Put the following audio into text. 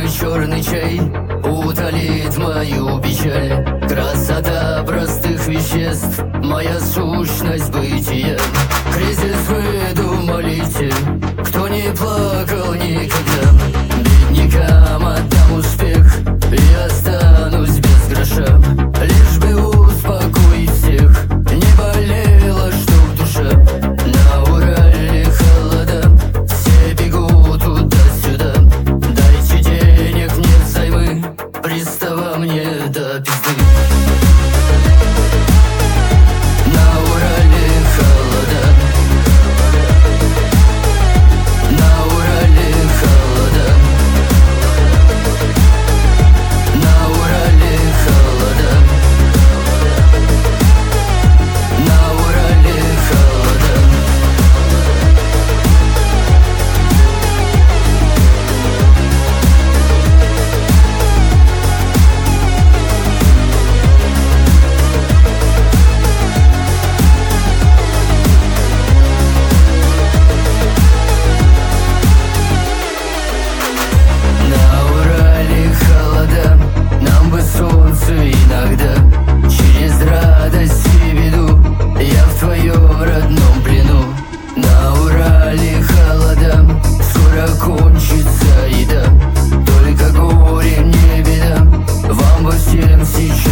черный чай утолит мою печаль. Красота простых веществ, моя сущность бытия. Кризис вы думалите, кто не плакал никогда. Беднякам отдам успех и останусь без гроша, лишь бы успокоить всех, не болело, что в душе. На Урале холода, все бегут туда-сюда. Дайте денег мне взаймы, пристава мне до пизды. На Урале холода, на Урале холода, на Урале холода, на Урале холода. Нам бы солнце иногда, через радость и беду я в твоем родном плену. На Урале холода, скоро кончится еда, только горе не беда, вам бы всем сейчас